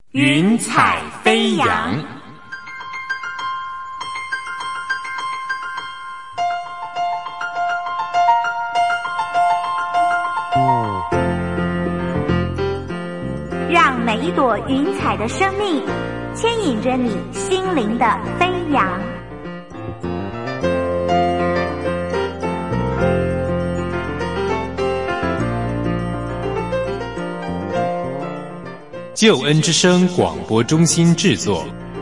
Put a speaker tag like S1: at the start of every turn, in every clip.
S1: 云彩飞扬。
S2: 让每一朵云彩的生命牵引着你心灵的飞扬。
S1: 救恩之声广播中心制作。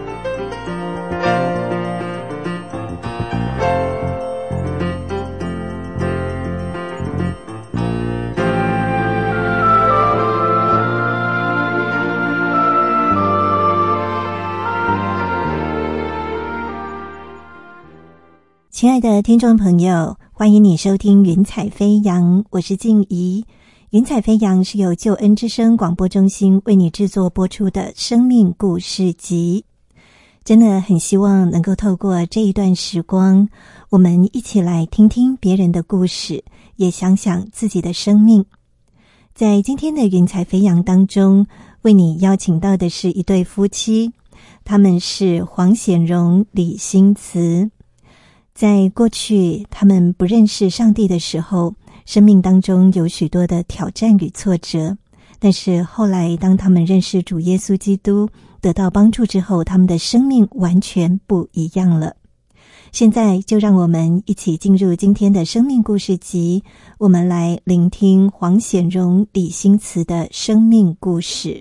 S3: 亲爱的听众朋友，欢迎你收听云彩飞扬，我是静怡。云彩飞扬是由救恩之声广播中心为你制作播出的生命故事集。真的很希望能够透过这一段时光，我们一起来听听别人的故事，也想想自己的生命。在今天的云彩飞扬当中，为你邀请到的是一对夫妻，他们是黄显荣、李新慈。在过去他们不认识上帝的时候，生命当中有许多的挑战与挫折，但是后来当他们认识主耶稣基督，得到帮助之后，他们的生命完全不一样了。现在就让我们一起进入今天的生命故事集，我们来聆听黄显荣、李新慈的生命故事。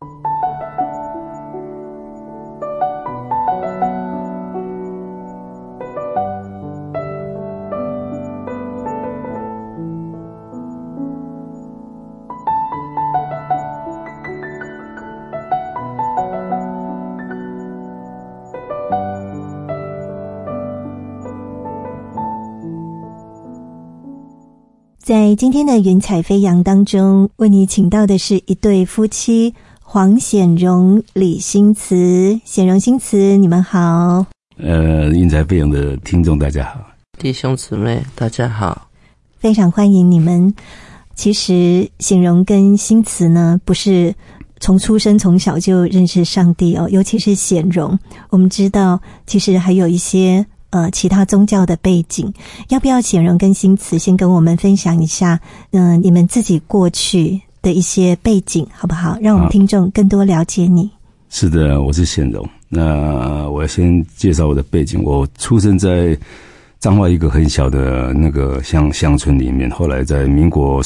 S3: 在今天的云彩飞扬当中，为你请到的是一对夫妻，黄显荣、李新慈。显荣、新慈，你们好。
S4: 云彩飞扬的听众大家好，
S5: 弟兄姊妹大家好，
S3: 非常欢迎你们。其实显荣跟新慈呢，不是从出生从小就认识上帝哦，尤其是显荣，我们知道其实还有一些其他宗教的背景。要不要显荣跟新慈先跟我们分享一下你们自己过去的一些背景好不好，让我们听众更多了解你。
S4: 是的，我是显荣。那我要先介绍我的背景。我出生在彰化一个很小的那个乡村里面，后来在民国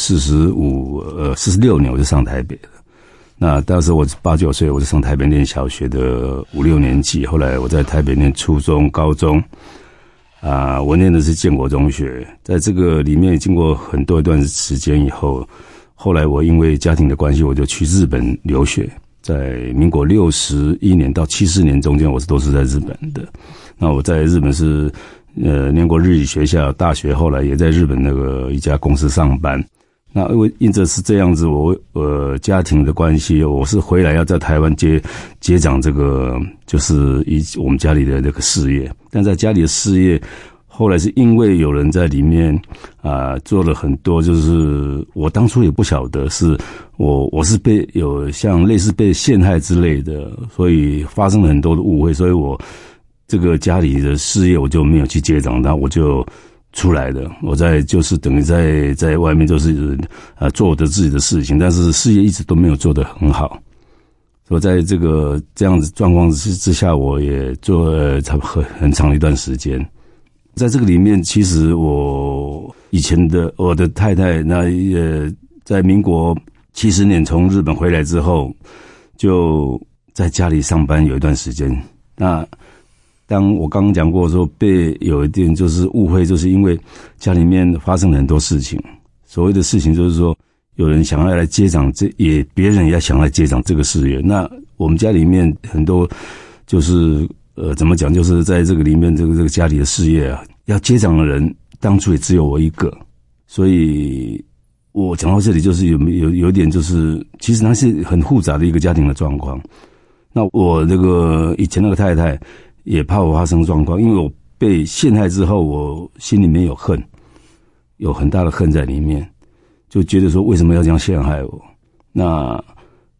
S4: 46年我就上台北了。那当时我8、9岁，我就上台北念小学的5、6年级，后来我在台北念初中、高中。我念的是建国中学，在这个里面经过很多一段时间以后，后来我因为家庭的关系，我就去日本留学，在民国61年到70年中间，我都是在日本的。那我在日本是念过日语学校，大学后来也在日本那个一家公司上班。那因着是这样子，我家庭的关系，我是回来要在台湾接掌这个就是我们家里的这个事业。但在家里的事业，后来是因为有人在里面做了很多，就是我当初也不晓得是我是有像类似被陷害之类的，所以发生了很多的误会，所以我这个家里的事业我就没有去接掌，那我就出来的。我就是等于在外面就是做我的自己的事情，但是事业一直都没有做得很好。所以在这样子状况之下，我也做差不多很长的一段时间。在这个里面，其实我的太太在民国70年从日本回来之后，就在家里上班有一段时间。那当我刚刚讲过说被有一点就是误会，就是因为家里面发生了很多事情。所谓的事情就是说，有人想要来接掌别人也想要来接掌这个事业。那我们家里面很多就是怎么讲，就是在这个里面这个家里的事业要接掌的人，当初也只有我一个。所以我讲到这里，就是有点就是其实它是很复杂的一个家庭的状况。那我这个以前那个太太也怕我发生状况，因为我被陷害之后，我心里面有恨，有很大的恨在里面，就觉得说为什么要这样陷害我。那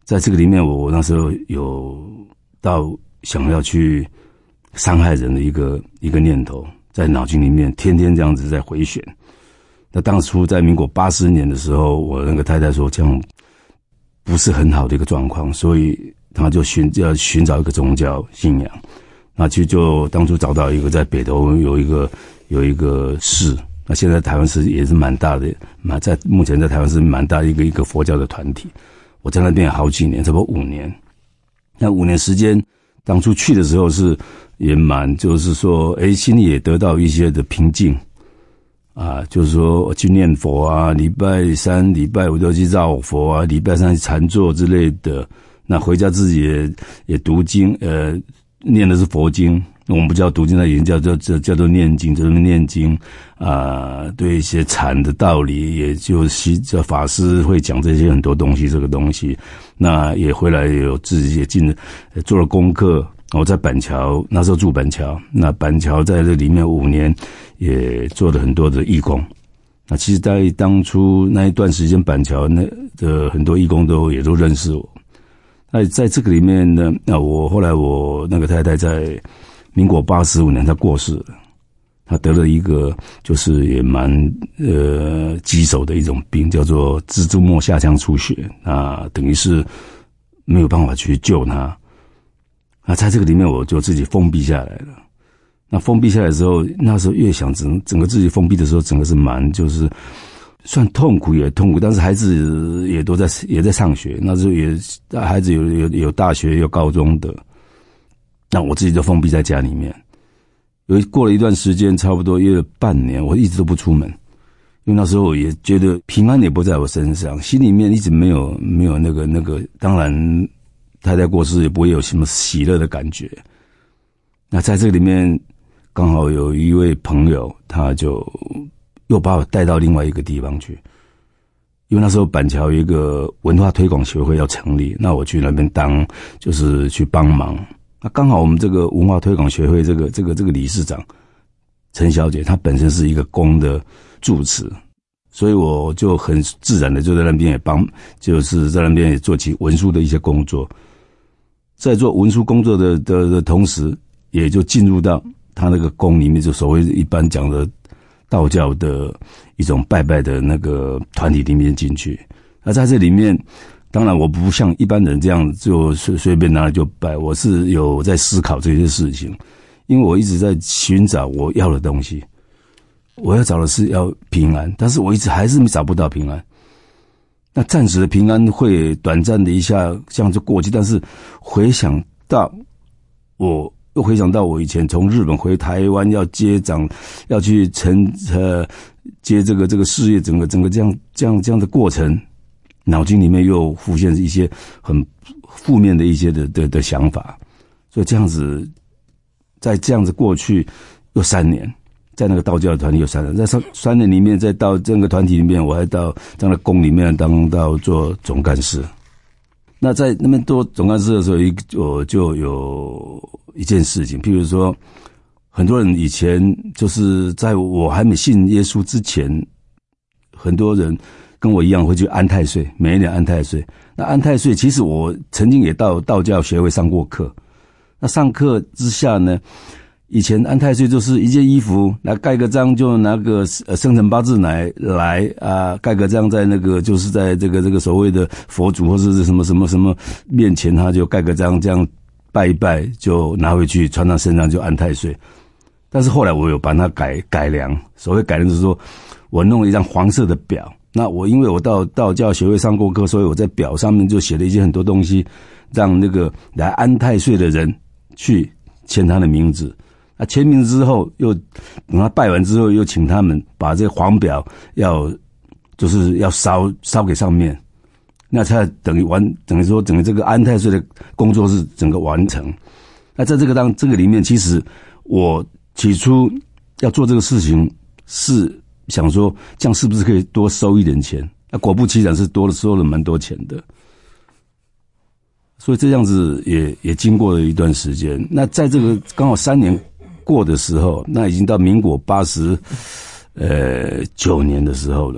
S4: 在这个里面，我那时候有到想要去伤害人的一个念头，在脑筋里面天天这样子在回旋。那当初在民国80年的时候，我那个太太说这样不是很好的一个状况，所以他就要寻找一个宗教信仰。那其实就当初找到一个在北投有一个寺，那现在台湾是也是蛮大的，目前在台湾是蛮大的一个佛教的团体。我在那边有好几年，差不多5年。那5年时间，当初去的时候是也蛮，就是说，心里也得到一些的平静啊，就是说我去念佛啊，礼拜3、礼拜5都去绕佛啊，礼拜3去禅坐之类的。那回家自己也读经，念的是佛经。我们不叫读经，那也叫做念经，就是念经对一些禅的道理，也就是叫法师会讲这些很多东西，这个东西，那也回来有自己也做了功课。我在板桥，那时候住板桥，那板桥在这里面5年也做了很多的义工。那其实在当初那一段时间，板桥那的很多义工也都认识我。那在这个里面呢，那后来我那个太太在民国85年她过世了，她得了一个就是也蛮棘手的一种病，叫做蜘蛛膜下腔出血，那等于是没有办法去救她。那在这个里面我就自己封闭下来了。那封闭下来的时候，那时候越想整个自己封闭的时候，整个是蛮就是算痛苦也痛苦，但是孩子也在上学，那时候孩子有大学有高中的。那我自己就封闭在家里面，过了一段时间，差不多约了半年，我一直都不出门，因为那时候我也觉得平安也不在我身上，心里面一直没有那个，当然太太过世也不会有什么喜乐的感觉。那在这里面刚好有一位朋友，他就又把我带到另外一个地方去，因为那时候板桥有一个文化推广协会要成立，那我去那边就是去帮忙。那刚好我们这个文化推广学会这个理事长陈小姐，她本身是一个宫的住持，所以我就很自然的就在那边就是在那边也做起文书的一些工作。在做文书工作的同时，也就进入到他那个宫里面，就所谓一般讲的道教的一种拜拜的那个团体里面进去。那在这里面，当然我不像一般人这样就随便拿来就拜，我是有在思考这些事情，因为我一直在寻找我要的东西，我要找的是要平安，但是我一直还是找不到平安。那暂时的平安会短暂的一下这样就过去，但是回想到我以前从日本回台湾要接掌，要去接这个事业，整个这样的过程，脑筋里面又浮现一些很负面的一些的想法，所以这样子，在这样子过去又3年，在那个道教的团体有3年，在3年里面，再到这个团体里面，我还到这样的宫里面到做总干事。那在那边做总干事的时候，就有一件事情，譬如说，很多人以前就是在我还没信耶稣之前，很多人跟我一样会去安太岁，每一年安太岁。那安太岁，其实我曾经也到道教协会上过课。那上课之下呢，以前安太岁就是一件衣服来盖个章，就拿个生辰八字来盖个章，在那个就是在这个所谓的佛祖或是什么面前，他就盖个章，这样拜一拜就拿回去穿到身上就安太岁。但是后来我有把它改良，所谓改良就是说我弄了一张黄色的表。那因为我到道教协会上过课，所以我在表上面就写了一些很多东西，让那个来安太岁的人去签他的名字。那签名之后，又等他拜完之后，又请他们把这个黄表就是要烧给上面，那才等于说整个这个安太岁的工作是整个完成。那在这个里面，其实我起初要做这个事情是想说，这样是不是可以多收一点钱？那果不其然是收了蛮多钱的。所以这样子也经过了一段时间。那在这个刚好3年过的时候，那已经到民国89年的时候了。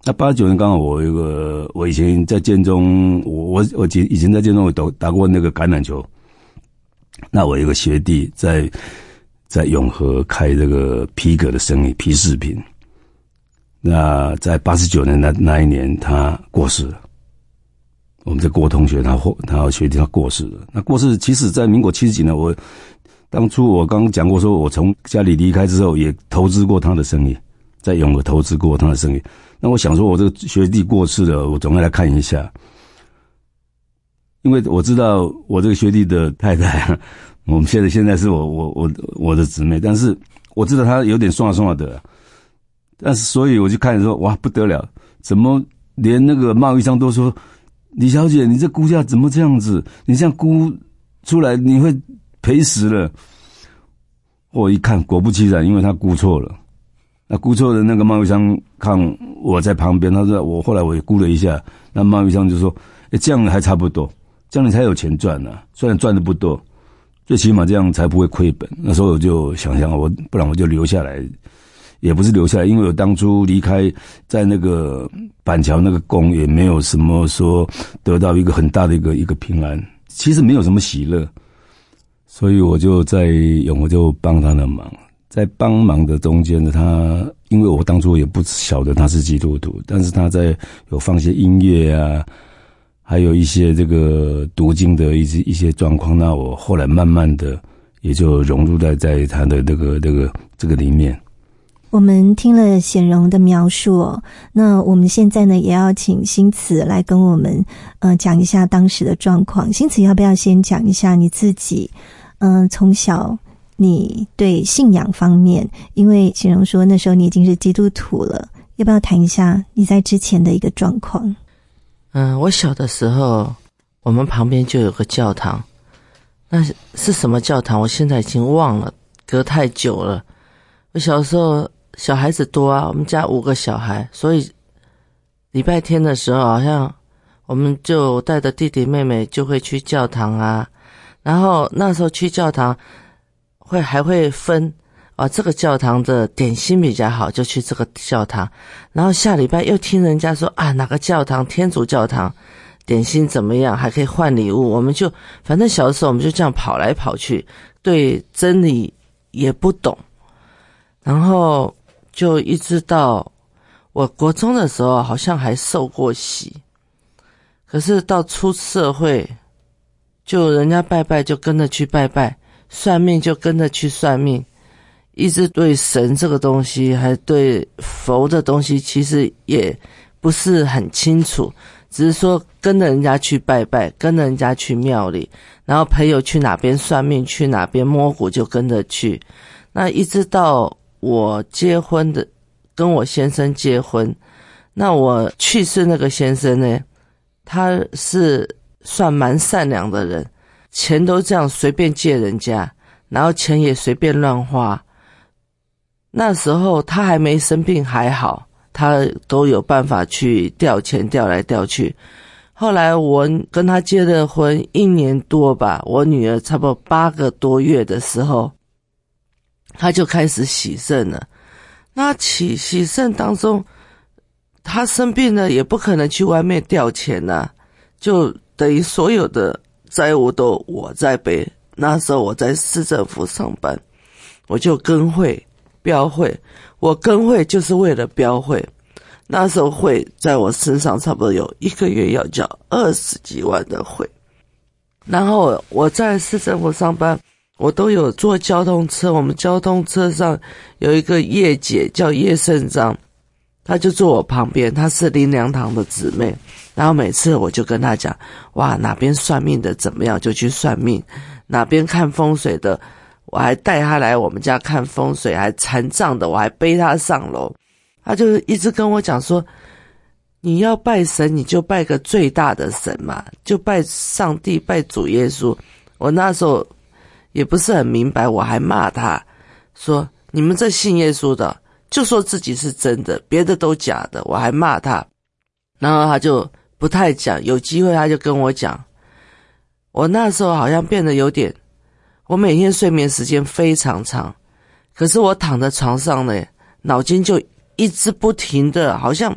S4: 那89年刚好我以前在建中，我以前在建中有打过那个橄榄球。那我有一个学弟在永和开这个皮革的生意，皮饰品。那在89年那一年他过世了。我们的郭同学他学弟他过世了。那过世其实在民国70几年，当初我刚讲过说，我从家里离开之后也投资过他的生意，在永和投资过他的生意。那我想说我这个学弟过世了，我总要来看一下。因为我知道我这个学弟的太太，我们现在是我的姊妹，但是我知道他有点刷的，但是所以我就看说，哇不得了，怎么连那个贸易商都说，李小姐你这估价怎么这样子？你这样估出来你会赔死了。我一看果不其然，因为他估错了。那估错的那个贸易商看我在旁边，他说后来我也估了一下，那贸易商就说，这样还差不多。这样你才有钱赚啊，虽然赚的不多，最起码这样才不会亏本。那时候我就想不然我就留下来，也不是留下来，因为我当初离开在那个板桥那个宫，也没有什么说得到一个很大的一个平安，其实没有什么喜乐，所以我就在永和就帮他的忙。在帮忙的中间呢，他因为我当初也不晓得他是基督徒，但是他有放一些音乐啊。还有一些这个读经的一些状况，那我后来慢慢的也就融入在他的这个里面。
S3: 我们听了显荣的描述哦，那我们现在呢也要请新慈来跟我们讲一下当时的状况。新慈要不要先讲一下你自己从小你对信仰方面，因为显荣说那时候你已经是基督徒了，要不要谈一下你在之前的一个状况？
S5: 我小的时候，我们旁边就有个教堂，那是什么教堂？我现在已经忘了，隔太久了。我小时候小孩子多啊，我们家5个小孩，所以礼拜天的时候，好像我们就带着弟弟妹妹就会去教堂啊。然后那时候去教堂还会分这个教堂的点心比较好，就去这个教堂。然后下礼拜又听人家说哪个教堂，天主教堂点心怎么样，还可以换礼物。我们就反正小的时候我们就这样跑来跑去，对真理也不懂。然后就一直到我国中的时候，好像还受过洗。可是到出社会，就人家拜拜就跟着去拜拜，算命就跟着去算命。一直对神这个东西，还对佛的东西，其实也不是很清楚，只是说跟着人家去拜拜，跟着人家去庙里，然后朋友去哪边算命，去哪边摸骨就跟着去。那一直到我结婚的，跟我先生结婚，那我去世那个先生呢，他是算蛮善良的人，钱都这样随便借人家，然后钱也随便乱花。那时候他还没生病还好，他都有办法去调钱，调来调去。后来我跟他结了婚1年多吧，我女儿差不多8个多月的时候，他就开始洗肾了。那洗肾当中，他生病了也不可能去外面调钱啊，就等于所有的债务都我在背。那时候我在市政府上班，我就跟会标会，我跟会就是为了标会。那时候会在我身上差不多有1个月要交20几万的会。然后我在市政府上班，我都有坐交通车，我们交通车上有一个叶姐叫叶胜章，她就坐我旁边，她是林良堂的姊妹。然后每次我就跟她讲，哇，哪边算命的怎么样就去算命，哪边看风水的我还带他来我们家看风水，还残障的我还背他上楼。他就一直跟我讲说，你要拜神你就拜个最大的神嘛，就拜上帝，拜主耶稣。我那时候也不是很明白，我还骂他说，你们这信耶稣的就说自己是真的，别的都假的，我还骂他。然后他就不太讲，有机会他就跟我讲。我那时候好像变得有点，我每天睡眠时间非常长，可是我躺在床上呢，脑筋就一直不停的，好像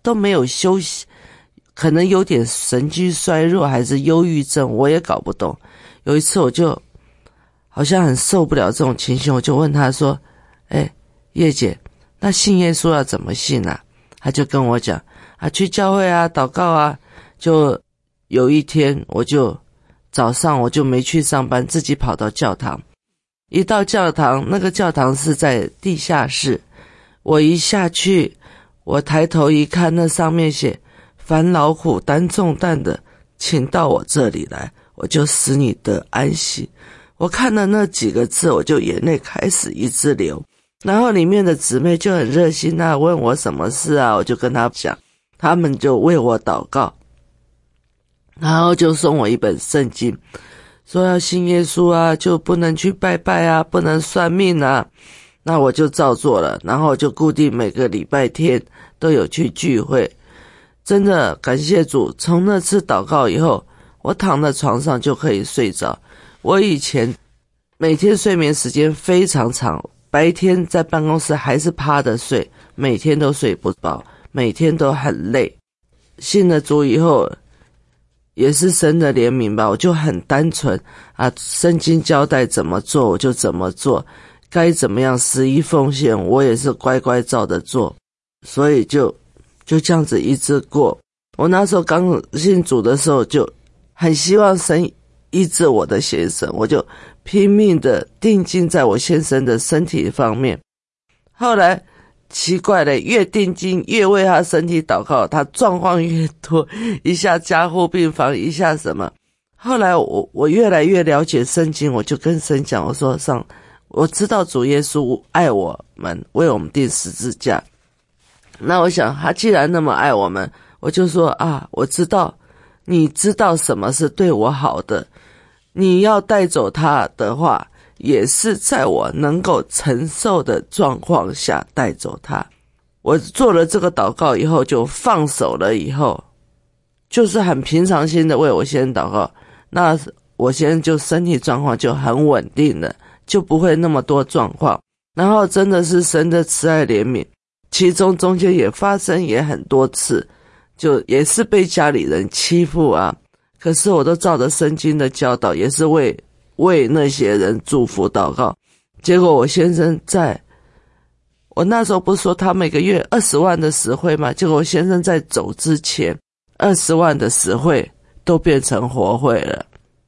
S5: 都没有休息，可能有点神经衰弱还是忧郁症，我也搞不懂。有一次我就好像很受不了这种情形，我就问他说，叶姐，那信耶稣要怎么信啊？他就跟我讲去教会啊，祷告啊。就有一天早上我就没去上班，自己跑到教堂。一到教堂，那个教堂是在地下室，我一下去，我抬头一看，那上面写凡劳苦担重担的，请到我这里来，我就使你得安息。我看了那几个字，我就眼泪开始一直流。然后里面的姊妹就很热心啊，问我什么事啊，我就跟他讲，他们就为我祷告，然后就送我一本圣经，说要信耶稣啊，就不能去拜拜啊，不能算命啊。那我就照做了，然后就固定每个礼拜天都有去聚会。真的感谢主，从那次祷告以后，我躺在床上就可以睡着。我以前每天睡眠时间非常长，白天在办公室还是趴着睡，每天都睡不饱，每天都很累。信了主以后，也是神的怜悯吧，我就很单纯啊，圣经交代怎么做我就怎么做，该怎么样11奉献我也是乖乖照着做，所以就这样子一直过。我那时候刚信主的时候就很希望神医治我的先生，我就拼命的定睛在我先生的身体方面。后来奇怪了，越定睛越为他身体祷告，他状况越多，一下加护病房，一下什么。后来我越来越了解圣经，我就跟神讲，我说我知道主耶稣爱我们，为我们钉十字架。那我想他既然那么爱我们，我就说我知道你知道什么是对我好的，你要带走他的话，也是在我能够承受的状况下带走他。我做了这个祷告以后就放手了，以后就是很平常心的为我先生祷告，那我先生就身体状况就很稳定了，就不会那么多状况。然后真的是神的慈爱怜悯，其中间也发生也很多次，就也是被家里人欺负啊，可是我都照着圣经的教导，也是为那些人祝福祷告。结果我先生我那时候不是说他每个月20万的实惠吗？结果我先生在走之前20万的实惠都变成活会了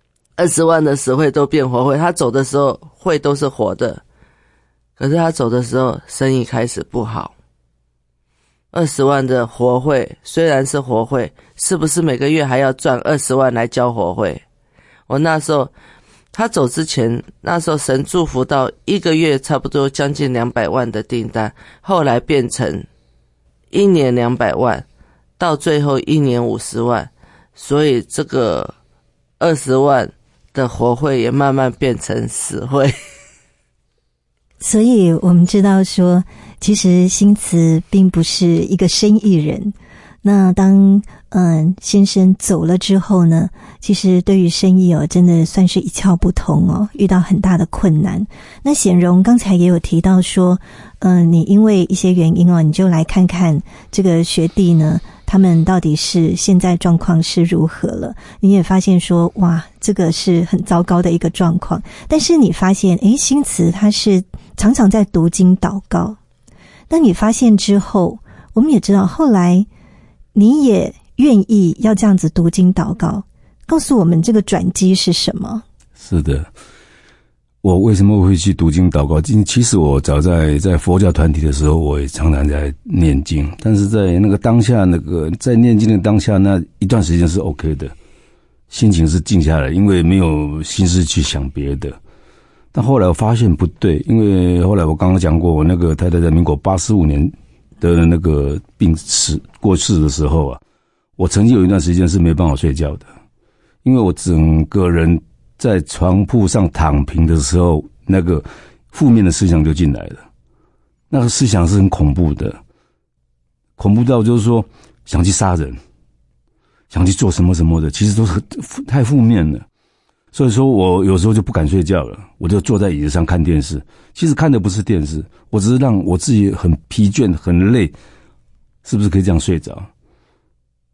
S5: ，20万的实惠都变活会。他走的时候会都是活的，可是他走的时候生意开始不好。20万的活会虽然是活会，是不是每个月还要赚20万来交活会？我那时候他走之前，那时候神祝福到一个月差不多将近200万的订单，后来变成1年200万，到最后1年50万，所以这个20万的活会也慢慢变成死会。
S3: 所以我们知道说，其实新慈并不是一个生意人。那当先生走了之后呢，其实对于生意真的算是一窍不通遇到很大的困难。那显荣刚才也有提到说，你因为一些原因你就来看看这个学弟呢，他们到底是现在状况是如何了。你也发现说，哇，这个是很糟糕的一个状况。但是你发现新慈他是常常在读经祷告。当你发现之后，我们也知道后来你也愿意要这样子读经祷告，告诉我们这个转机是什么？
S4: 是的，我为什么会去读经祷告？其实我早在佛教团体的时候，我也常常在念经，但是在那个当下，在念经的当下，那一段时间是 OK 的，心情是静下来，因为没有心思去想别的。但后来我发现不对，因为后来我刚刚讲过，我那个太太在民国85年的那个过世的时候我曾经有一段时间是没办法睡觉的，因为我整个人在床铺上躺平的时候，那个负面的思想就进来了。那个思想是很恐怖的，恐怖到就是说想去杀人，想去做什么什么的，其实都是太负面了。所以说我有时候就不敢睡觉了，我就坐在椅子上看电视。其实看的不是电视，我只是让我自己很疲倦很累，是不是可以这样睡着？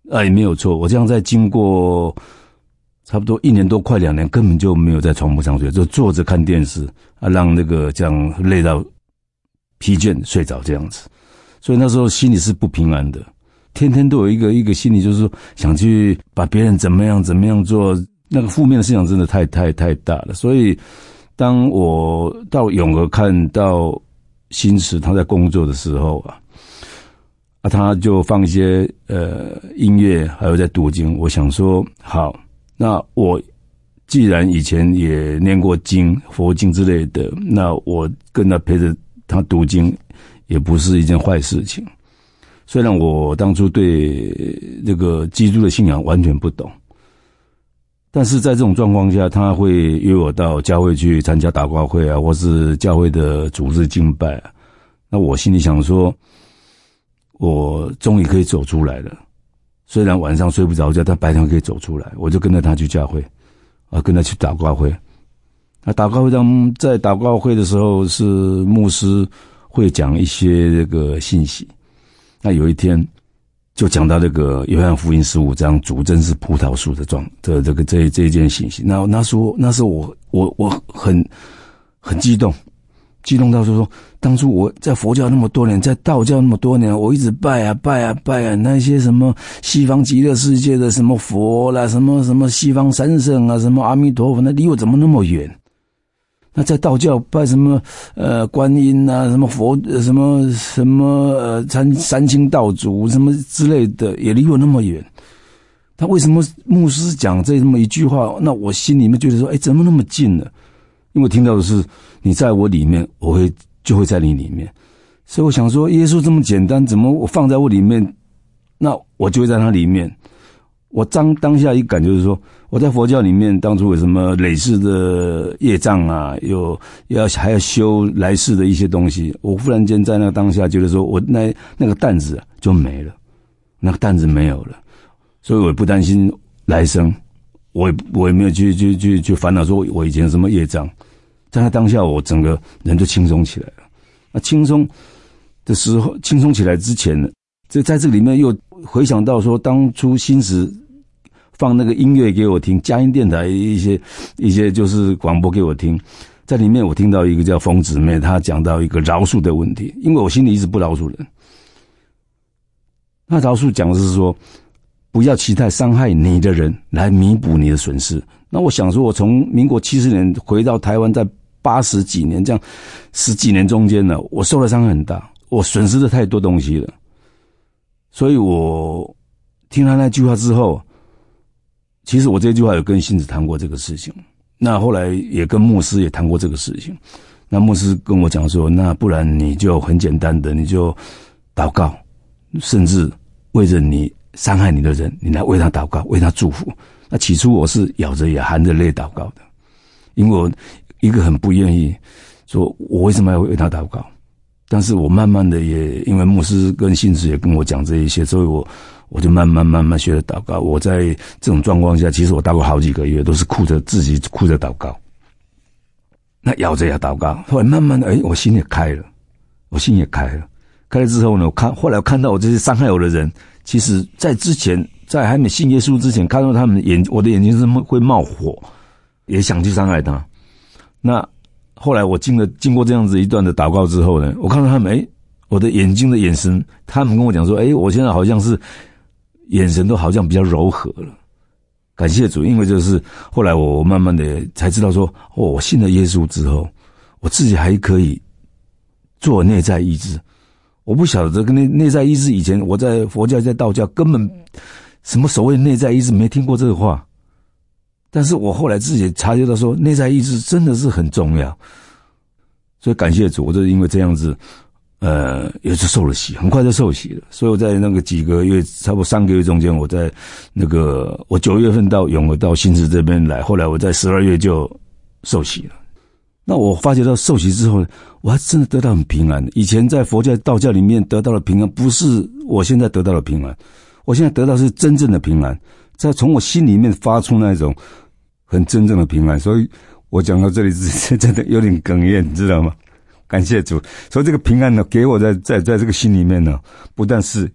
S4: 也没有错。我这样在经过差不多1年多快2年，根本就没有在床铺上睡，就坐着看电视让那个这样累到疲倦睡着这样子。所以那时候心里是不平安的，天天都有一个心理，就是说想去把别人怎么样做，那个负面的思想真的太大了。所以当我到永和看到新池他在工作的时候他就放一些音乐，还有在读经。我想说，好，那我既然以前也念过经、佛经之类的，那我跟他陪着他读经，也不是一件坏事情。虽然我当初对这个基督的信仰完全不懂，但是在这种状况下，他会约我到教会去参加祷告会或是教会的主日敬拜那我心里想说，我终于可以走出来了。虽然晚上睡不着觉，但白天可以走出来。我就跟着他去教会跟他去祷告会。那祷告会在祷告会的时候，是牧师会讲一些这个信息。那有一天就讲到这个约翰福音15章主真是葡萄樹的这一件信息。那时候我很激动到说当初我在佛教那么多年，在道教那么多年，我一直拜那些什么西方极乐世界的什么佛啦，什么西方三圣什么阿弥陀佛，那离我怎么那么远？那在道教拜什么观音什么佛什么三清道祖什么之类的，也离我那么远。他为什么牧师讲这么一句话，那我心里面觉得说怎么那么近呢？因为我听到的是你在我里面，就会在你里面。所以我想说，耶稣这么简单，怎么我放在我里面，那我就会在他里面。我当下一感就是说，我在佛教里面当初有什么累世的业障还要修来世的一些东西，我忽然间在那个当下觉得说，我那个担子就没了，那个担子没有了，所以我也不担心来生，我也没有去烦恼说我以前有什么业障，在那当下我整个人就轻松起来了。那轻松的时候，轻松起来之前呢，在这里面又回想到说，当初新时放那个音乐给我听，佳音电台一些就是广播给我听，在里面我听到一个叫冯姊妹，她讲到一个饶恕的问题，因为我心里一直不饶恕人。那饶恕讲的是说，不要期待伤害你的人来弥补你的损失。那我想说，我从民国70年回到台湾，在80几年这样10几年中间呢，我受的伤很大，我损失了太多东西了。所以我听他那句话之后，其实我这句话有跟信子谈过这个事情，那后来也跟牧师也谈过这个事情。那牧师跟我讲说，那不然你就很简单的，你就祷告，甚至为着你伤害你的人，你来为他祷告，为他祝福。那起初我是咬着牙含着泪祷告的，因为我一个很不愿意说我为什么要为他祷告，但是我慢慢的也因为牧师跟信子也跟我讲这一些，所以我就慢慢学着祷告。我在这种状况下，其实我祷告好几个月，都是自己哭着祷告，那咬着牙祷告。后来慢慢的我心也开了，开了之后呢，后来我看到我这些伤害我的人，其实在之前，在还没信耶稣之前，看到他们我的眼睛是会冒火，也想去伤害他。那后来我经过这样子一段的祷告之后呢，我看到他们我的眼睛的眼神，他们跟我讲说，我现在好像是眼神都好像比较柔和了。感谢主，因为就是后来我慢慢的才知道说，我信了耶稣之后，我自己还可以做内在医治。我不晓得这个内在医治，以前我在佛教在道教根本什么所谓内在医治没听过这个话，但是我后来自己察觉到说，内在医治真的是很重要。所以感谢主，我就因为这样子也就受了洗，很快就受洗了。所以我在那个几个月，差不多3个月中间，我在那个我9月份到永和到新池这边来，后来我在12月就受洗了。那我发觉到受洗之后，我还真的得到很平安。以前在佛教道教里面得到的平安，不是我现在得到的平安，我现在得到是真正的平安，在从我心里面发出那种很真正的平安。所以我讲到这里真的有点哽咽，你知道吗？感谢主。所以这个平安呢，给我在这个心里面呢，不但是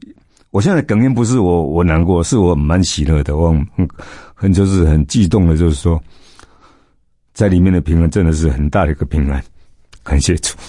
S4: 我现在哽咽不是我难过，是我蛮喜乐的，我很就是很激动的，就是说，在里面的平安真的是很大的一个平安，感谢主。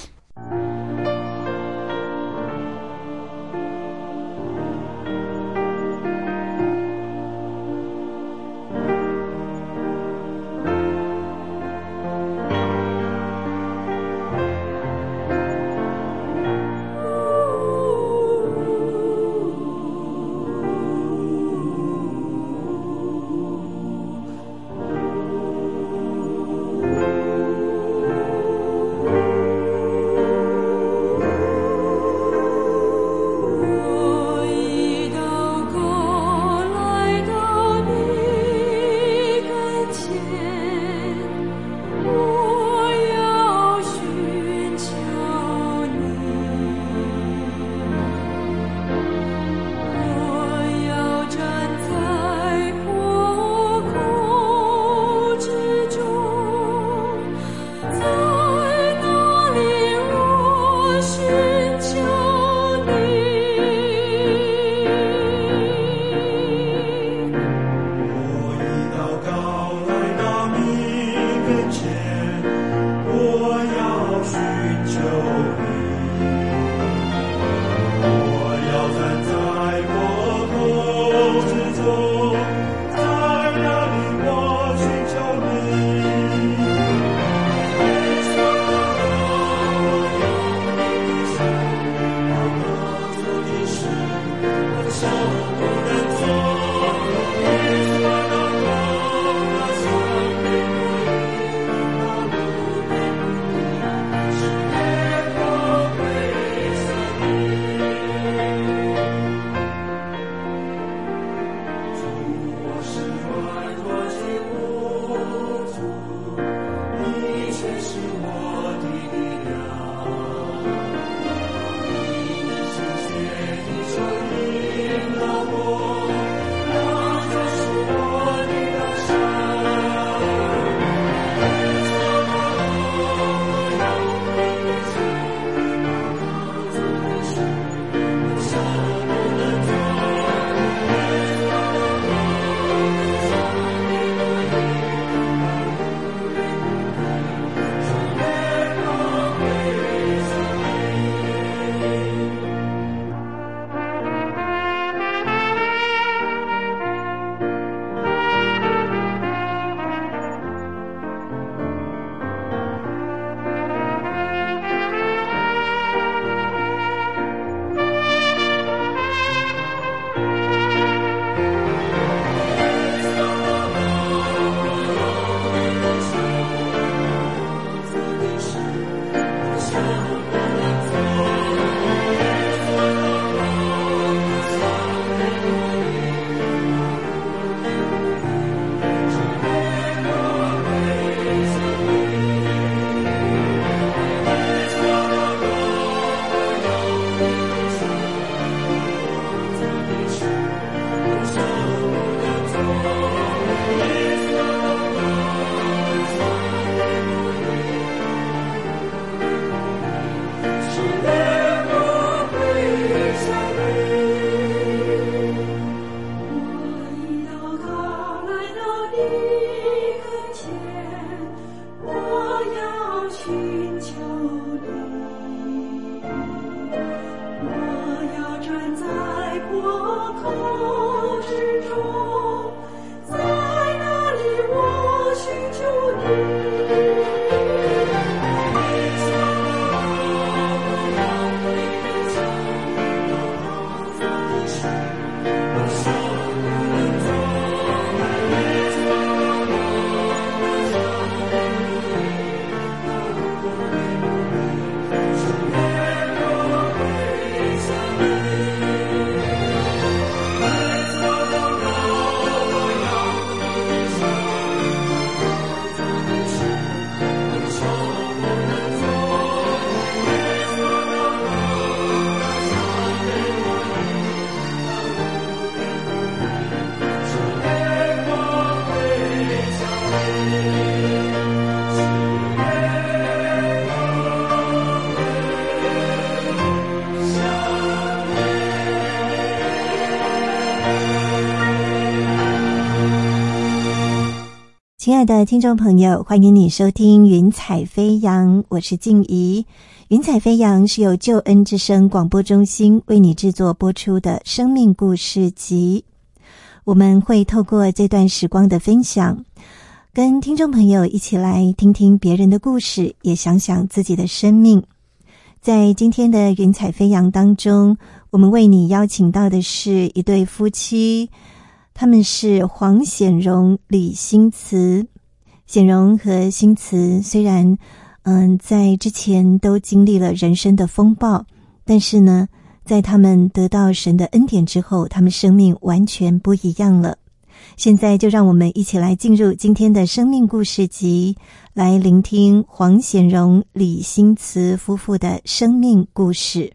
S3: 亲爱的听众朋友，欢迎你收听云彩飞扬，我是静怡。云彩飞扬是由救恩之声广播中心为你制作播出的生命故事集。我们会透过这段时光的分享，跟听众朋友一起来听听别人的故事，也想想自己的生命。在今天的云彩飞扬当中，我们为你邀请到的是一对夫妻，他们是黄显荣、李新慈。显荣和新慈虽然在之前都经历了人生的风暴，但是呢，在他们得到神的恩典之后，他们生命完全不一样了。现在就让我们一起来进入今天的生命故事集，来聆听黄显荣、李新慈夫妇的生命故事。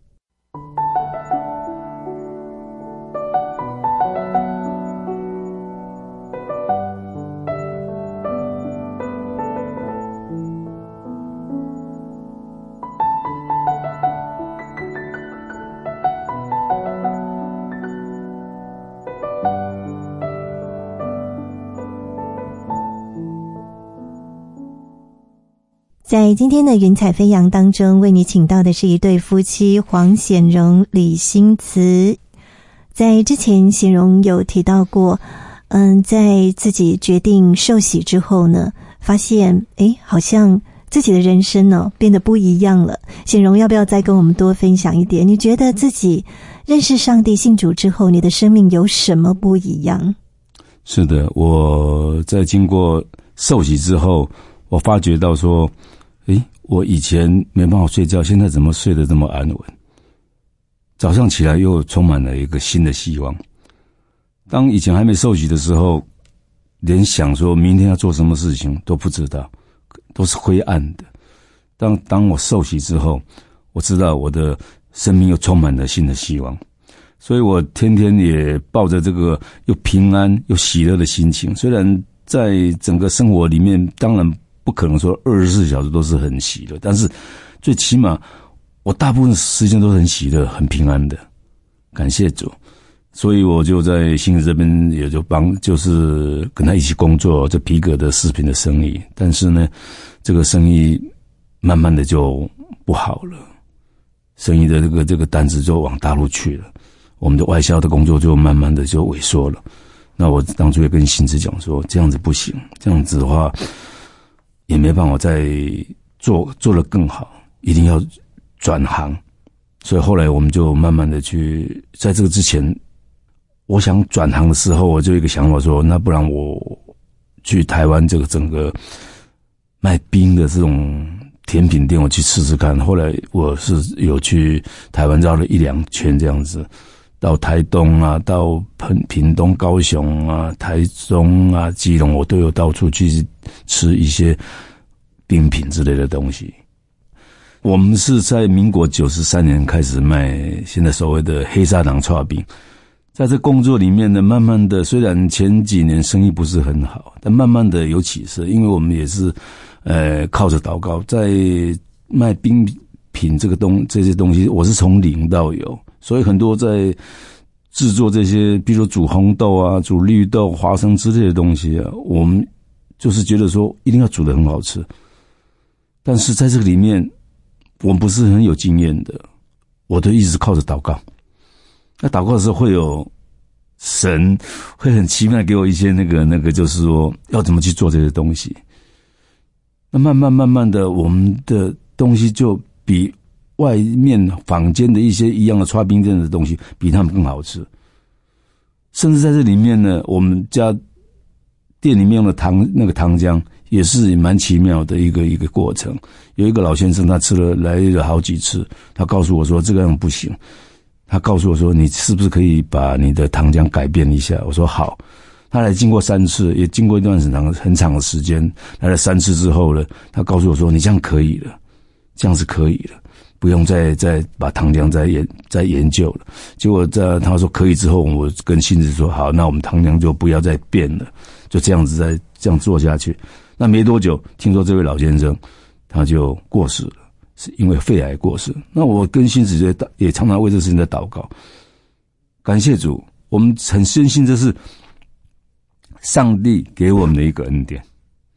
S3: 在今天的云彩飞扬当中，为你请到的是一对夫妻，黄显荣、李新慈。在之前显荣有提到过，在自己决定受洗之后呢，发现好像自己的人生变得不一样了。显荣要不要再跟我们多分享一点？你觉得自己认识上帝、信主之后，你的生命有什么不一样？
S4: 是的，我在经过受洗之后，我发觉到说，我以前没办法睡觉，现在怎么睡得这么安稳？早上起来又充满了一个新的希望。当以前还没受洗的时候，连想说明天要做什么事情都不知道，都是灰暗的。当我受洗之后，我知道我的生命又充满了新的希望，所以我天天也抱着这个又平安又喜乐的心情。虽然在整个生活里面，当然不可能说24小时都是很喜乐，但是最起码我大部分时间都是很喜乐、很平安的，感谢主。所以我就在新竹这边也就是跟他一起工作这皮革的饰品的生意，但是呢，这个生意慢慢的就不好了，生意的这个单子就往大陆去了，我们的外销的工作就慢慢的就萎缩了。那我当初也跟新子讲说，这样子不行，这样子的话也没办法再做得更好，一定要转行。所以后来我们就慢慢的去，在这个之前，我想转行的时候，我就有一个想法说，那不然我去台湾这个整个卖冰的这种甜品店，我去试试看。后来我是有去台湾绕了1-2圈这样子，到台东啊，到屏东、高雄啊、台中啊、基隆，我都有到处去吃一些冰品之类的东西。我们是在民国93年开始卖现在所谓的黑砂糖剉冰。在这工作里面呢，慢慢的，虽然前几年生意不是很好，但慢慢的有起色，因为我们也是靠着祷告，在卖冰品这些东西，我是从零到有，所以很多在制作这些，比如煮红豆啊、煮绿豆、花生之类的东西啊，我们就是觉得说一定要煮得很好吃。但是在这个里面，我们不是很有经验的，我都一直靠着祷告。那祷告的时候，会有神会很奇妙给我一些那个，就是说要怎么去做这些东西。那慢慢的，我们的东西就比外面坊间的一些一样的剉冰店的东西比他们更好吃。甚至在这里面呢，我们家店里面用的糖浆也是蛮奇妙的一个过程。有一个老先生，他来了好几次，他告诉我说这个样不行。他告诉我说，你是不是可以把你的糖浆改变一下？我说好。他来经过3次，也经过一段很长的时间，来了3次之后呢，他告诉我说，你这样可以了，这样是可以了，不用再把糖浆再研究了。结果他说可以之后，我跟新子说好，那我们糖浆就不要再变了，就这样子这样做下去。那没多久，听说这位老先生他就过世了，是因为肺癌过世。那我跟新子也常常为这事情在祷告，感谢主，我们很深信这是上帝给我们的一个恩典。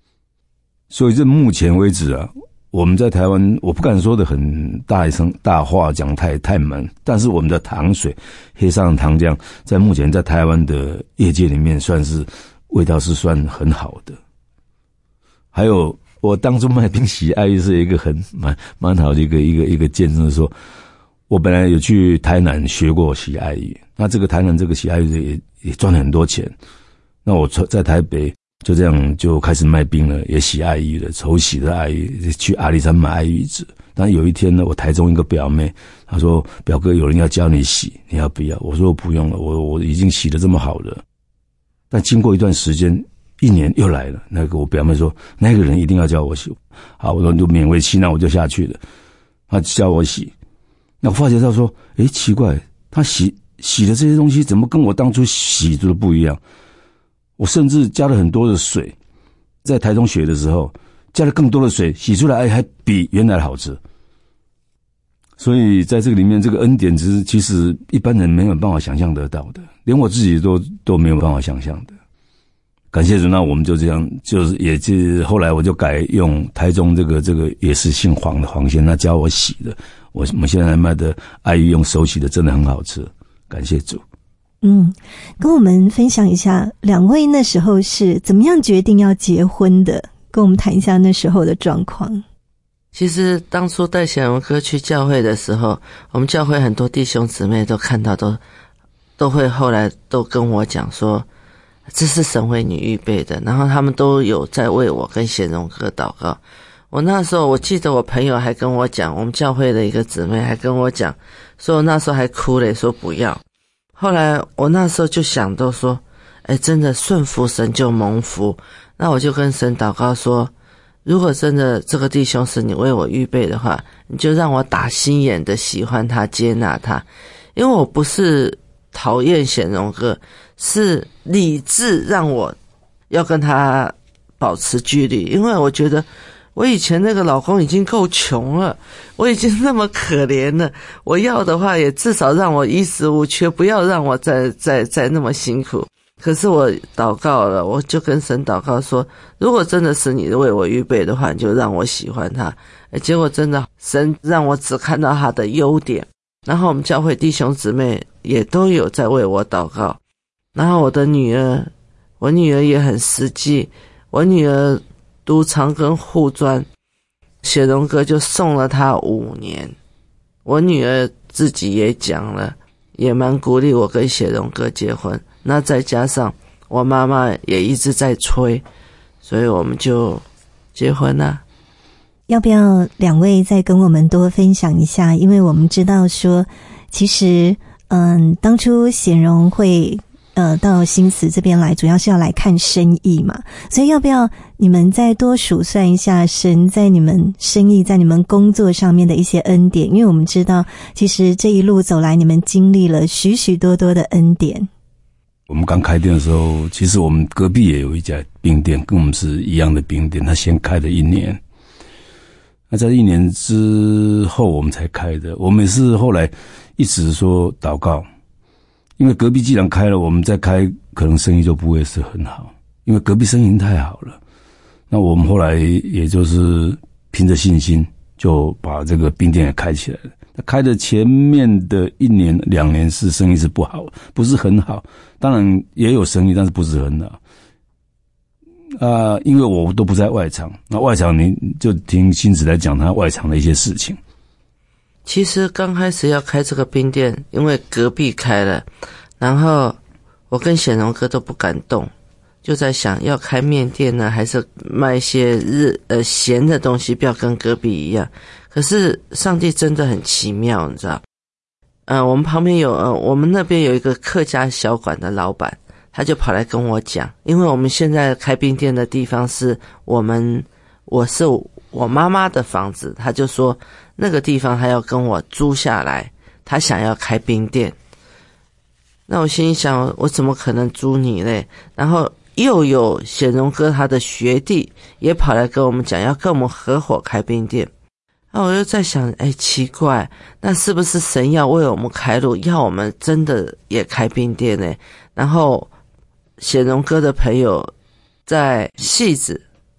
S4: 所以这目前为止啊，我们在台湾，我不敢说的很大声大话，讲太满，但是我们的糖水黑砂糖浆在目前在台湾的业界里面算是味道是算很好的。还有我当初卖冰喜爱玉是一个蛮好的一个见证，说我本来有去台南学过洗爱玉，那这个台南这个洗爱玉也赚了很多钱，那我在台北就这样就开始卖冰了，也洗爱玉了，手洗的爱玉，去阿里山买爱玉子。但有一天呢，我台中一个表妹，她说表哥有人要教你洗，你要不要？我说我不用了，我已经洗得这么好了。但经过一段时间，1年又来了，那个我表妹说那个人一定要教我洗，好，我说就勉为其难我就下去了，他教我洗。那我发觉到说，奇怪，他洗的这些东西怎么跟我当初洗的不一样？我甚至加了很多的水，在台中学的时候加了更多的水，洗出来还比原来好吃。所以在这个里面，这个恩典其实一般人没有办法想象得到的，连我自己都没有办法想象的。感谢主，那我们就这样，就是后来我就改用台中这个也是姓黄的黄先生，他教我洗的。我们现在卖的爱玉用手洗的真的很好吃，感谢主。
S3: 跟我们分享一下两位那时候是怎么样决定要结婚的，跟我们谈一下那时候的状况。
S5: 其实当初带显荣哥去教会的时候，我们教会很多弟兄姊妹都看到，都会后来都跟我讲说这是神为你预备的，然后他们都有在为我跟显荣哥祷告。我那时候我记得我朋友还跟我讲，我们教会的一个姊妹还跟我讲说，我那时候还哭了，说不要。后来我那时候就想到说，真的顺服神就蒙福。那我就跟神祷告说，如果真的这个弟兄是你为我预备的话，你就让我打心眼的喜欢他，接纳他。因为我不是讨厌显荣哥，是理智让我要跟他保持距离。因为我觉得我以前那个老公已经够穷了，我已经那么可怜了，我要的话也至少让我衣食无缺，不要让我再那么辛苦。可是我祷告了，我就跟神祷告说，如果真的是你为我预备的话，你就让我喜欢他。结果真的神让我只看到他的优点。然后我们教会弟兄姊妹也都有在为我祷告。然后我女儿也很实际，我女儿读长庚护专，显荣哥就送了她5年。我女儿自己也讲了，也蛮鼓励我跟显荣哥结婚。那再加上我妈妈也一直在催，所以我们就结婚了。
S3: 要不要两位再跟我们多分享一下？因为我们知道说，其实当初显荣会到新慈这边来，主要是要来看生意嘛，所以要不要你们再多数算一下神在你们生意、在你们工作上面的一些恩典？因为我们知道，其实这一路走来，你们经历了许许多多的恩典。
S4: 我们刚开店的时候，其实我们隔壁也有一家冰店，跟我们是一样的冰店，他先开了1年。那在1年之后我们才开的，我们也是后来一直说祷告，因为隔壁既然开了，我们再开可能生意就不会是很好，因为隔壁生意太好了。那我们后来也就是凭着信心就把这个冰店也开起来了。开的前面的1年2年是生意是不好，不是很好，当然也有生意，但是不是很好。因为我都不在外场，那外场你就听新子来讲他外场的一些事情。
S5: 其实刚开始要开这个冰店，因为隔壁开了，然后我跟显荣哥都不敢动，就在想要开面店呢，还是卖一些咸的东西，不要跟隔壁一样。可是上帝真的很奇妙，你知道？我们旁边我们那边有一个客家小馆的老板，他就跑来跟我讲，因为我们现在开冰店的地方是我是我妈妈的房子，他就说那个地方他要跟我租下来，他想要开冰店。那我心里想，我怎么可能租你嘞？然后又有显荣哥他的学弟也跑来跟我们讲，要跟我们合伙开冰店。那我就在想，奇怪，那是不是神要为我们开路，要我们真的也开冰店呢？然后显荣哥的朋友在戏子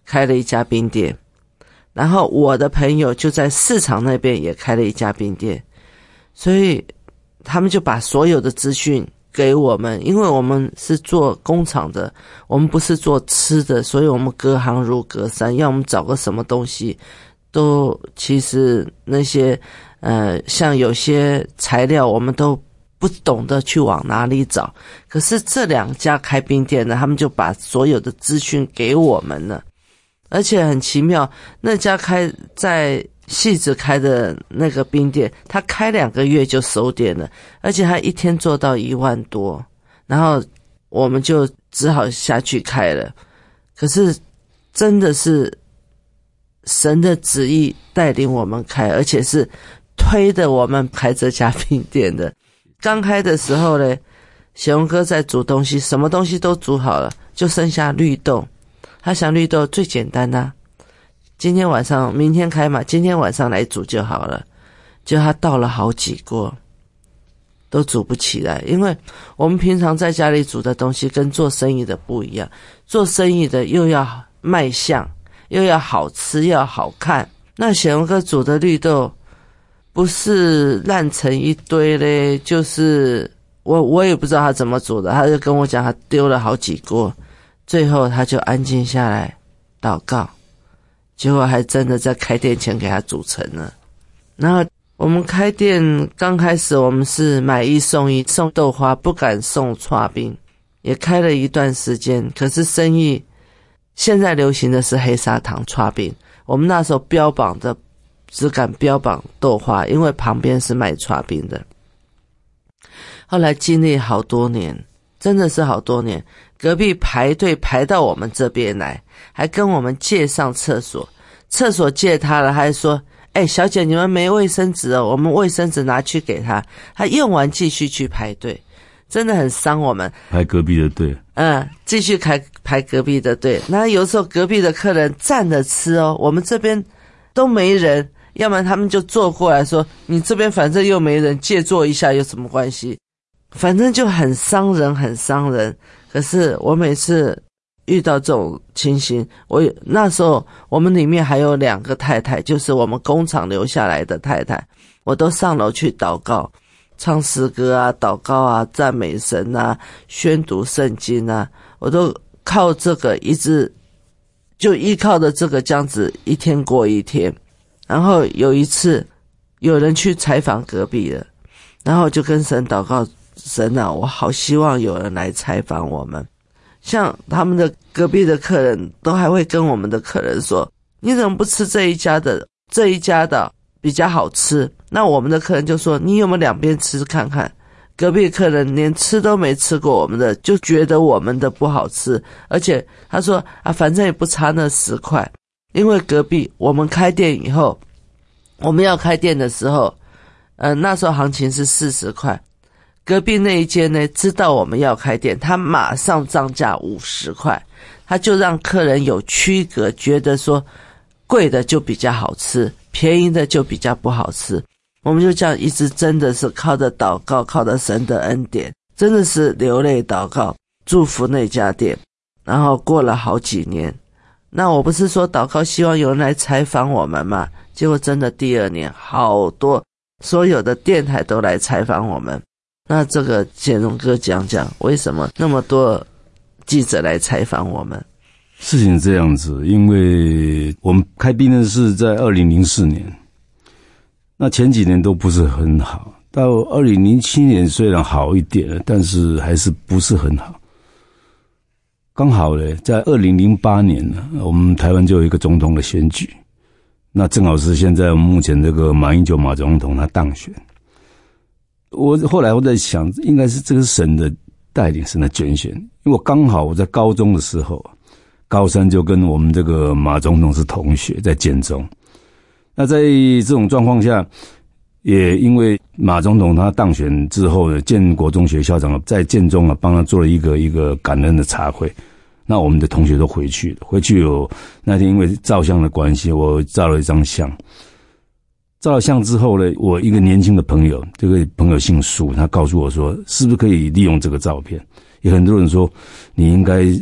S5: 开了一家冰店，然后我的朋友就在市场那边也开了一家冰店，所以他们就把所有的资讯给我们，因为我们是做工厂的，我们不是做吃的，所以我们隔行如隔山，要我们找个什么东西都其实那些像有些材料我们都不懂得去往哪里找，可是这2家开冰店的，他们就把所有的资讯给我们了。而且很奇妙，那家开在汐止开的那个冰店，他开2个月就收店了，而且他一天做到1万多，然后我们就只好下去开了。可是真的是神的旨意带领我们开，而且是推着我们开这家冰店的。刚开的时候呢，小荣哥在煮东西，什么东西都煮好了，就剩下绿豆。他想绿豆最简单啊，今天晚上明天开嘛，今天晚上来煮就好了。就他倒了好几锅都煮不起来，因为我们平常在家里煮的东西跟做生意的不一样，做生意的又要卖相，又要好吃，又要好看。那小荣哥煮的绿豆不是烂成一堆嘞，就是我也不知道他怎么煮的，他就跟我讲他丢了好几锅，最后他就安静下来祷告，结果还真的在开店前给他煮成了。然后我们开店刚开始，我们是买1送1，送豆花，不敢送剉冰，也开了一段时间。可是生意现在流行的是黑砂糖剉冰，我们那时候标榜的只敢标榜豆花，因为旁边是卖剉冰的。后来经历好多年，真的是好多年，隔壁排队排到我们这边来，还跟我们借上厕所，厕所借他了，还说小姐你们没卫生纸哦，我们卫生纸拿去给他，他用完继续去排队，真的很伤我们。
S4: 排隔壁的队，
S5: 继续排隔壁的队。那有时候隔壁的客人站着吃哦，我们这边都没人，要不然他们就坐过来说，你这边反正又没人，借坐一下有什么关系？反正就很伤人，很伤人。可是我每次遇到这种情形，那时候我们里面还有2个太太，就是我们工厂留下来的太太，我都上楼去祷告，唱诗歌啊，祷告啊，赞美神啊，宣读圣经啊，我都靠这个一直就依靠着这个这样子一天过一天。然后有一次有人去采访隔壁了，然后就跟神祷告，神啊，我好希望有人来采访我们。像他们的隔壁的客人都还会跟我们的客人说，你怎么不吃这一家的比较好吃。那我们的客人就说，你有没有2边吃看看。隔壁客人连吃都没吃过我们的，就觉得我们的不好吃，而且他说反正也不差那10块。因为隔壁我们开店以后，我们要开店的时候那时候行情是40块，隔壁那一间呢知道我们要开店，他马上涨价50块，他就让客人有区隔，觉得说贵的就比较好吃，便宜的就比较不好吃。我们就这样一直真的是靠着祷告，靠着神的恩典，真的是流泪祷告，祝福那家店。然后过了好几年，那我不是说祷告希望有人来采访我们嘛，结果真的第2年好多所有的电台都来采访我们。那这个建荣哥讲讲为什么那么多记者来采访我们。
S4: 事情这样子，因为我们开冰的是在2004年，那前几年都不是很好，到2007年虽然好一点了，但是还是不是很好。刚好呢，在2008年呢，我们台湾就有一个总统的选举，那正好是现在目前这个马英九马总统他当选。后来我在想，应该是这个神的带领，神的拣选，因为我刚好我在高中的时候，高3就跟我们这个马总统是同学，在建中。那在这种状况下，也因为马总统他当选之后呢，建国中学校长在建中帮他做了一个感恩的茶会。那我们的同学都回去了，那天因为照相的关系，我照了一张相。照了相之后呢，我一个年轻的朋友，这个朋友姓苏，他告诉我说，是不是可以利用这个照片？有很多人说，你应该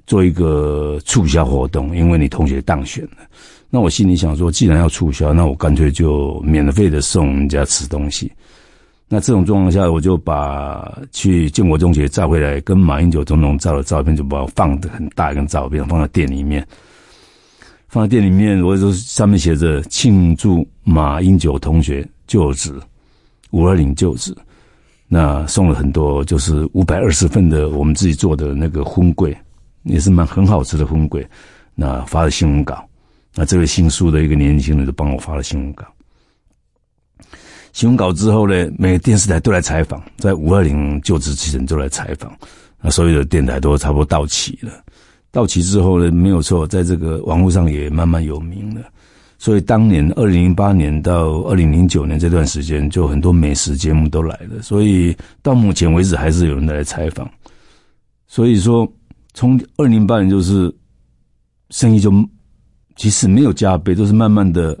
S4: 做一个促销活动，因为你同学当选了。那我心里想说，既然要促销，那我干脆就免费的送人家吃东西。那这种状况下，我就把去建国中学照回来跟马英九总统照的照片，就把我放的很大一张照片放在店里面。放在店里面，我就上面写着庆祝马英九同学就职，520就职。那送了很多，就是520份的我们自己做的那个荤桂，也是很好吃的荤桂。那发了新闻稿，那这位姓苏的一个年轻人就帮我发了新闻稿。新闻稿之后呢，每个电视台都来采访，在520就职之前都来采访。那所有的电台都差不多到齐了。到齐之后呢，没有错，在这个网络上也慢慢有名了。所以当年2008年到2009年这段时间，就很多美食节目都来了。所以到目前为止还是有人来采访。所以说，从2008年就是生意就其实没有加倍，都是慢慢的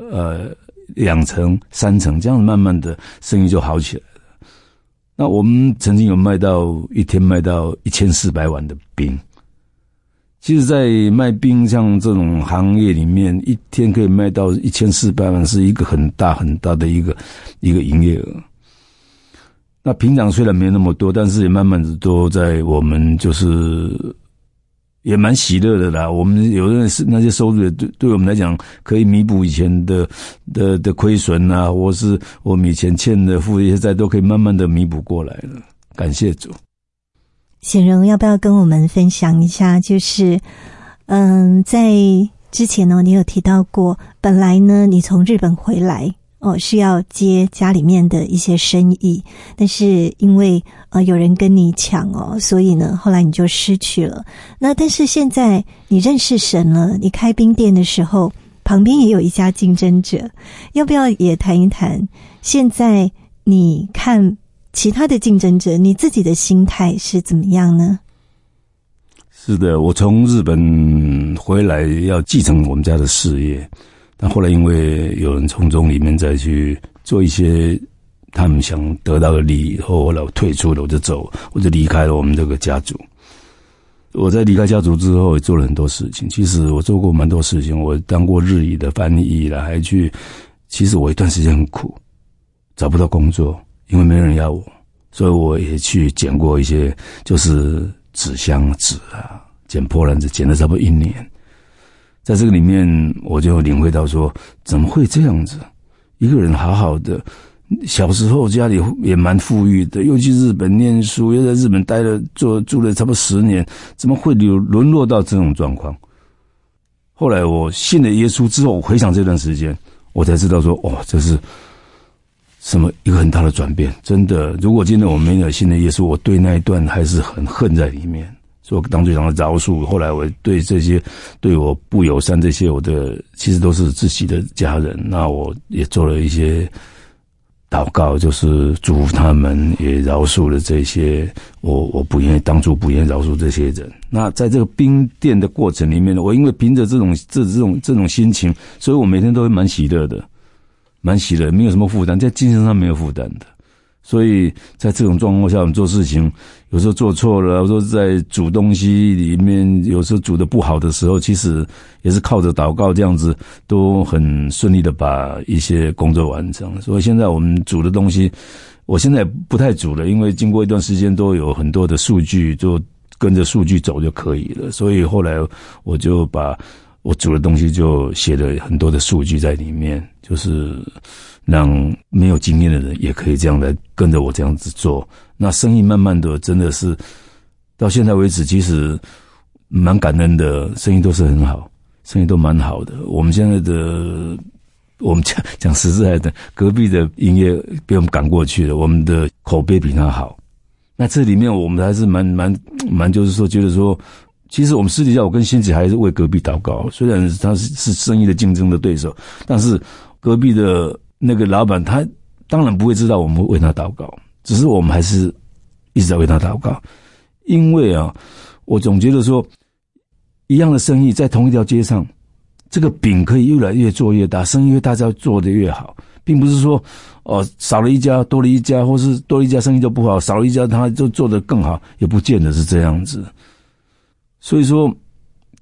S4: 2成3成这样慢慢的生意就好起来了。那我们曾经有一天卖到1400碗的冰。其实在卖冰像这种行业里面，一天可以卖到1400万，是一个很大很大的一个营业额。那平常虽然没有那么多，但是也慢慢的都在我们就是也蛮喜乐的啦。我们有的是那些收入对我们来讲可以弥补以前的亏损啊，或是我们以前欠的负业债都可以慢慢的弥补过来了。感谢主。
S3: 显荣要不要跟我们分享一下，就是在之前呢，你有提到过，本来呢你从日本回来是要接家里面的一些生意，但是因为有人跟你抢所以呢后来你就失去了。那但是现在你认识神了，你开冰店的时候旁边也有一家竞争者，要不要也谈一谈现在你看其他的竞争者，你自己的心态是怎么样呢？
S4: 是的，我从日本回来要继承我们家的事业，但后来因为有人从中里面再去做一些他们想得到的利益，后来我退出了，我就离开了我们这个家族。我在离开家族之后也做了很多事情，其实我做过蛮多事情，我当过日语的翻译啦，其实我一段时间很苦，找不到工作，因为没人要我，所以我也去捡过一些就是纸箱纸啊，捡破烂纸，捡了差不多1年。在这个里面我就领会到说，怎么会这样子，一个人好好的，小时候家里也蛮富裕的，又去日本念书，又在日本住了差不多10年，怎么会沦落到这种状况？后来我信了耶稣之后，我回想这段时间，我才知道说，这是什么一个很大的转变。真的，如果今天我没有信了耶稣，我对那一段还是很恨在里面，所以我当队长的饶恕。后来我对这些对我不友善这些，我的其实都是自己的家人，那我也做了一些祷告，就是祝福他们，也饶恕了这些我当初不愿意饶恕这些人。那在这个冰店的过程里面，我因为凭着这种心情，所以我每天都会蛮喜乐的，没有什么负担，在精神上没有负担的。所以在这种状况下，我们做事情有时候做错了，有时候在煮东西里面，有时候煮得不好的时候，其实也是靠着祷告这样子，都很顺利的把一些工作完成。所以现在我们煮的东西，我现在也不太煮了，因为经过一段时间都有很多的数据，就跟着数据走就可以了。所以后来我就把我煮的东西就写了很多的数据在里面，就是让没有经验的人也可以这样来跟着我这样子做。那生意慢慢的真的是到现在为止，其实蛮感恩的，生意都是很好，生意都蛮好的。我们现在的我们讲实在的，隔壁的营业被我们赶过去了，我们的口碑比他好。那这里面我们还是蛮就是说觉得说，其实我们私底下我跟欣姐还是为隔壁祷告，虽然他是生意的竞争的对手，但是隔壁的那个老板他当然不会知道我们为他祷告，只是我们还是一直在为他祷告。因为我总觉得说，一样的生意在同一条街上，这个饼可以越来越做越大，生意越大家做得越好，并不是说少了一家多了一家，或是多了一家生意就不好，少了一家他就做得更好，也不见得是这样子。所以说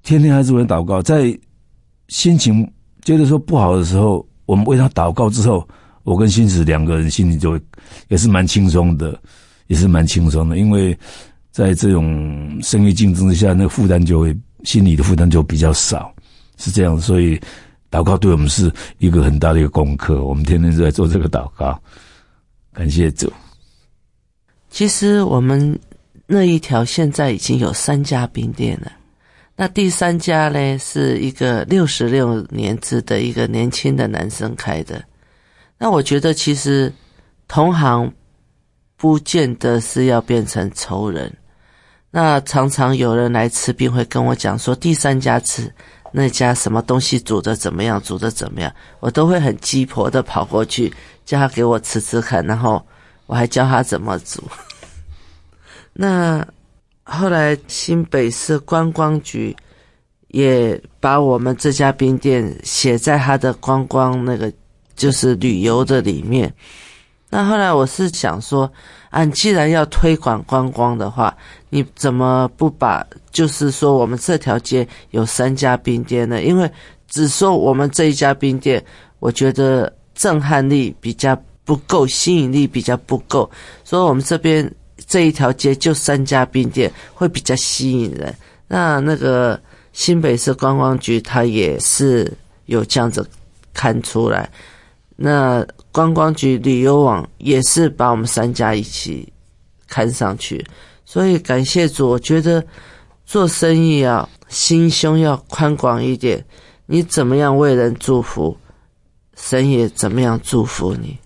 S4: 天天还是为人祷告，在心情觉得说不好的时候，我们为他祷告之后，我跟心子两个人心里就也是蛮轻松的，因为在这种生意竞争之下，那个负担就会心理的负担就比较少，是这样，所以祷告对我们是一个很大的一个功课，我们天天都在做这个祷告，感谢主。
S5: 其实我们那一条现在已经有3家冰店了，那第3家呢是一个66年制的一个年轻的男生开的。那我觉得其实同行不见得是要变成仇人，那常常有人来吃冰会跟我讲说第3家吃那家什么东西煮得怎么样，我都会很鸡婆的跑过去叫他给我吃吃看，然后我还教他怎么煮。那后来新北市观光局也把我们这家冰店写在他的观光那个就是旅游的里面。那后来我是想说你既然要推广观光的话，你怎么不把就是说我们这条街有3家冰店呢？因为只说我们这一家冰店，我觉得震撼力比较不够，吸引力比较不够，所以我们这边这一条街就3家冰店会比较吸引人。那个新北市观光局它也是有这样子看出来，那观光局旅游网也是把我们3家一起看上去，所以感谢主，我觉得做生意心胸要宽广一点，你怎么样为人祝福，神也怎么样祝福你。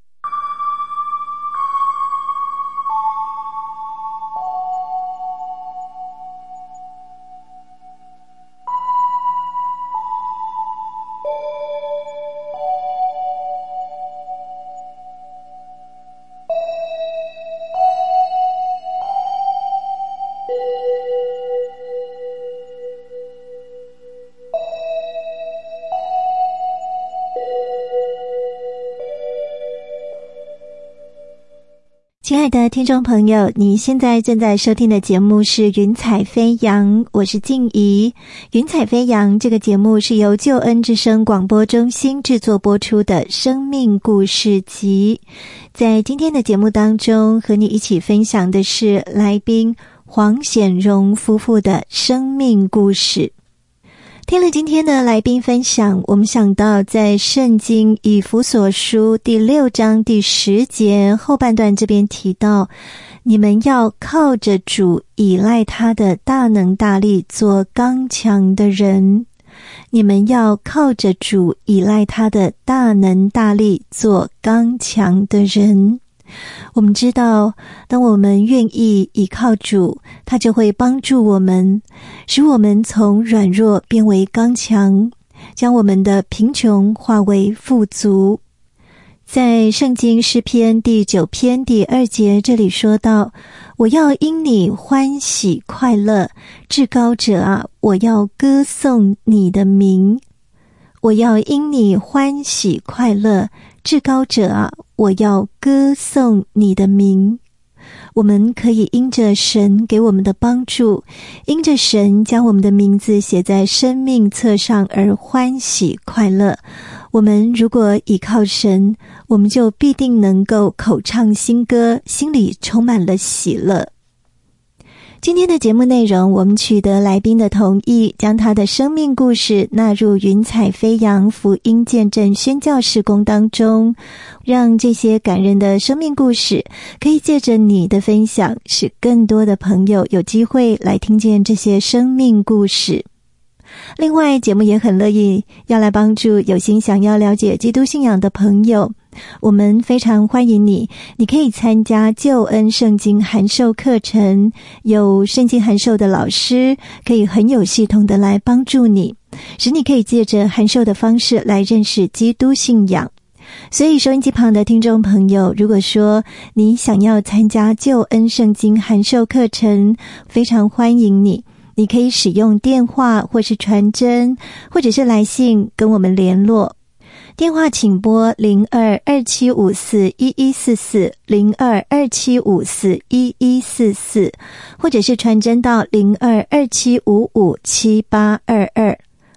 S3: 亲爱的听众朋友，你现在正在收听的节目是云彩飞扬，我是静怡。云彩飞扬这个节目是由救恩之声广播中心制作播出的生命故事集。在今天的节目当中，和你一起分享的是来宾黄显荣夫妇的生命故事。听了今天的来宾分享，我们想到在圣经以弗所书第6章第10节后半段这边提到，你们要靠着主，依赖他的大能大力，做刚强的人。你们要靠着主，依赖他的大能大力，做刚强的人。我们知道，当我们愿意依靠主，他就会帮助我们，使我们从软弱变为刚强，将我们的贫穷化为富足。在圣经诗篇第9篇第2节这里说到，我要因你欢喜快乐，至高者啊，我要歌颂你的名。我要因你欢喜快乐，至高者啊，我要歌颂你的名。我们可以因着神给我们的帮助，因着神将我们的名字写在生命册上而欢喜快乐。我们如果倚靠神，我们就必定能够口唱新歌，心里充满了喜乐。今天的节目内容，我们取得来宾的同意，将他的生命故事纳入云彩飞扬福音见证宣教事工当中，让这些感人的生命故事可以借着你的分享，使更多的朋友有机会来听见这些生命故事。另外，节目也很乐意要来帮助有心想要了解基督信仰的朋友，我们非常欢迎你可以参加救恩圣经函授课程，有圣经函授的老师可以很有系统的来帮助你，使你可以借着函授的方式来认识基督信仰。所以收音机旁的听众朋友，如果说你想要参加救恩圣经函授课程，非常欢迎你可以使用电话或是传真或者是来信跟我们联络。 电话请拨0227541144 0227541144，或者是传真到0227557822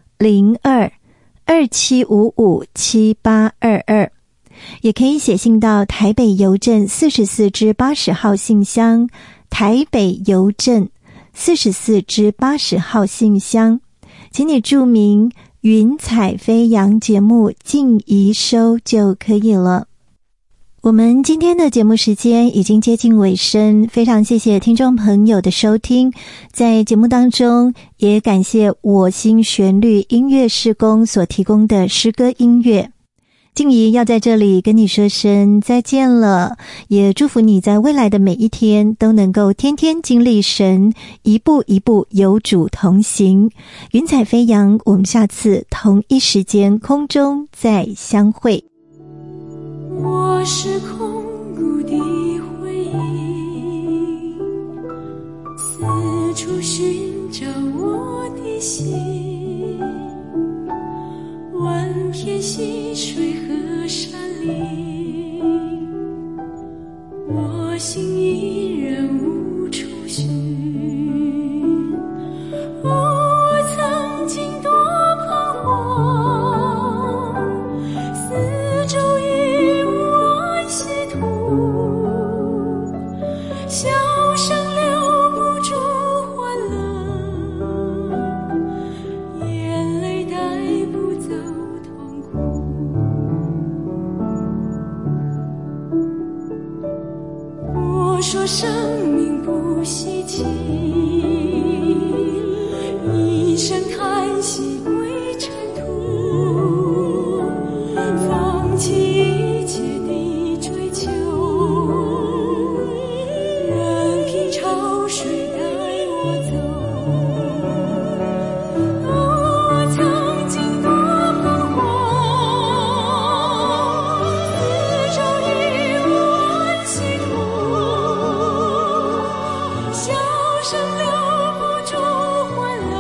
S3: 0227557822，也可以写信到台北邮政44支80号信箱，台北邮政44支80号信箱，请你注明云彩飞扬节目静怡收就可以了。我们今天的节目时间已经接近尾声，非常谢谢听众朋友的收听。在节目当中也感谢我心旋律音乐事工所提供的诗歌音乐。静怡要在这里跟你说声再见了，也祝福你在未来的每一天都能够天天经历神，一步一步有主同行。云彩飞扬，我们下次同一时间空中再相会。
S6: 我是空谷的回忆，四处寻找我的心，万片溪水和山林，我心依然无处寻。我曾经多彷徨，四周已无安息土，笑声留不住欢乐，眼泪带不走痛苦。我说生命不稀奇，一声叹息归尘土，放弃一切的追求，任凭潮水带我走。我曾经多彷徨，四周已无安息土，笑声留不住欢乐，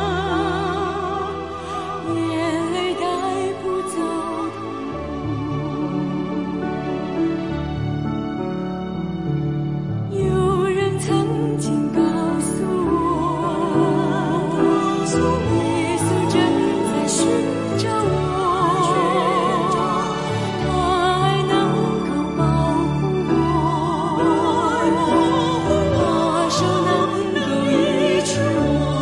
S6: 眼泪带不走痛苦。有人曾经告诉我，耶稣正在寻找我，他爱能够保护我，他手能够医治我。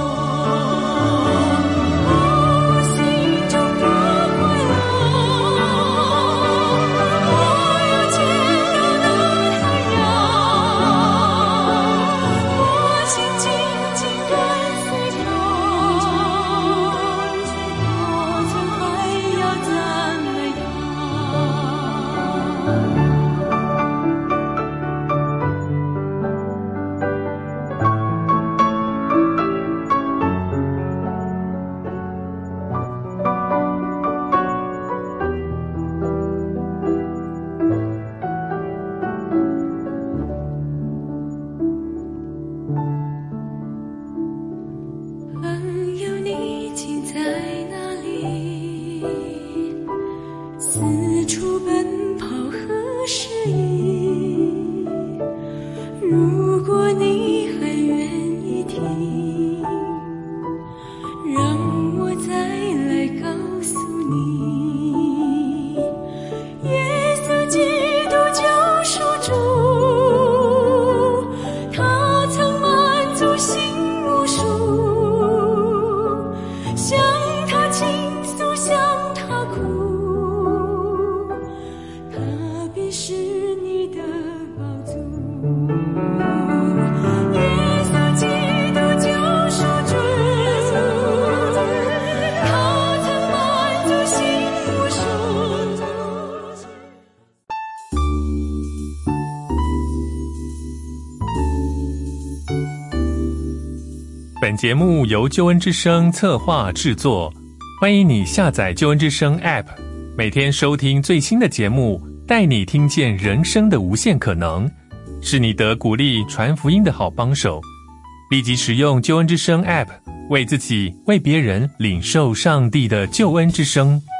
S6: 我心中多快乐，我有见到那太阳，我心紧紧跟随他，我曾还要赞美他。朋友，你竟在哪里？四处奔跑何时已？如果你还愿意听，让我再来告诉你，耶稣基督救赎主，他曾满足心无数，向他倾诉，向他哭，他必是你的宝珠。耶稣基督救赎主，他曾满足心无数。
S1: 本节目由救恩之声策划制作，欢迎你下载救恩之声 App， 每天收听最新的节目，带你听见人生的无限可能，是你得鼓励传福音的好帮手。立即使用救恩之声 App， 为自己、为别人领受上帝的救恩之声。